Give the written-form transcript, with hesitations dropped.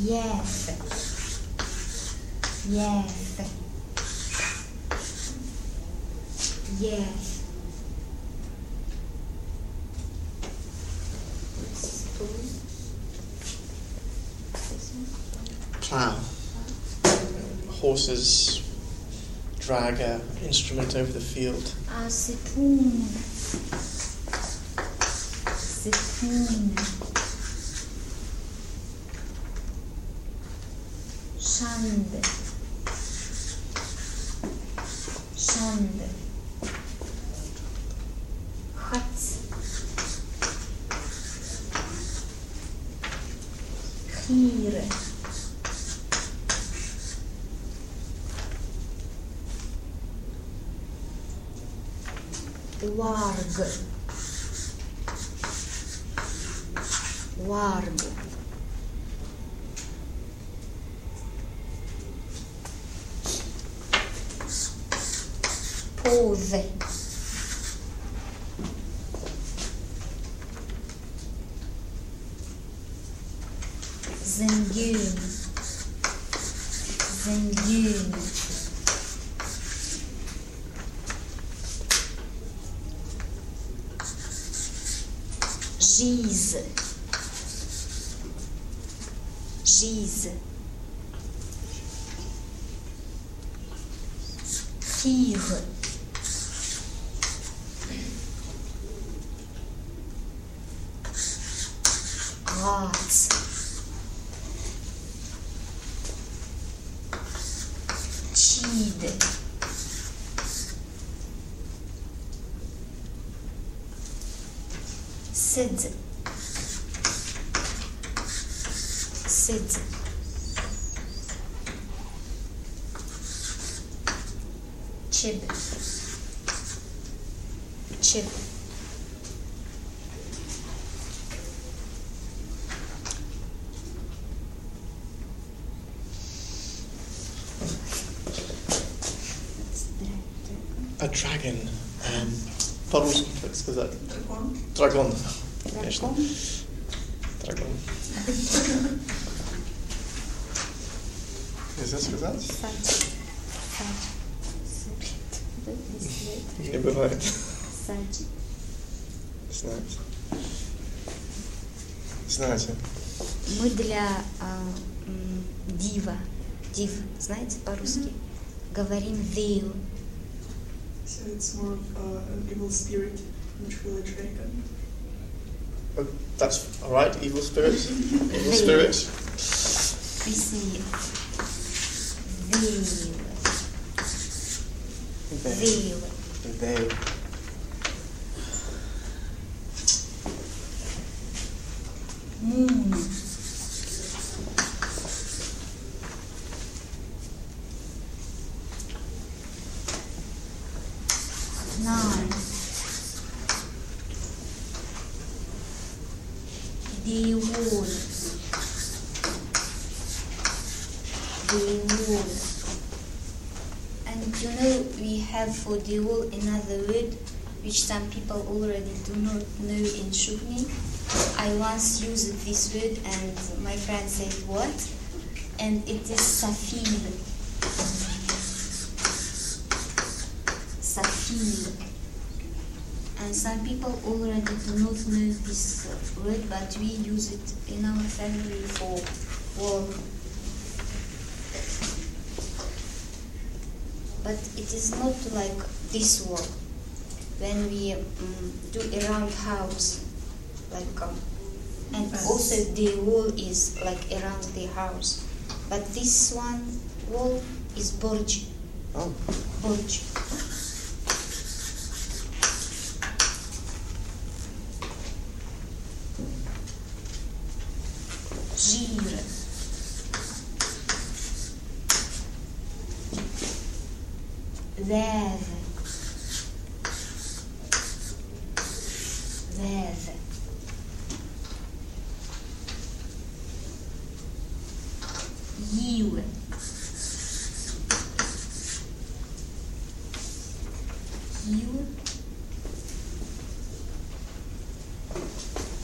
Yes. Yes. Yes. Plough. Horses drag an instrument over the field. Spoon. Spoon. Shand. Shand. Hat. Khir. Warg. Warg. Pose. Zengün. Zengün. Giz. Giz. Khir. Rats. Chid. Sid. Sid. Chib. Chib. A dragon. По-русски, как сказать? Дракон. Конечно. Дракон. Нельзя сказать? Не бывает. Знаете. Знаете. Мы для дива, див, знаете по-русски, говорим veil. So it's more of an evil spirit, which will a dragon. Oh, that's alright, evil spirit. Evil spirit. We say veil. Veil. Veil. Moon. Nine. Deol. Deol. And you know we have for deol another word which some people already do not know in Shukni. I once used this word and my friend said what? And it is safil. Safil. And some people already do not know this word, but we use it in our family for work. But it is not like this work. When we do around house, like and also the wall is like around the house. But this one wall is borj. Oh. Borj. Gir. Väv. Väv. Giv.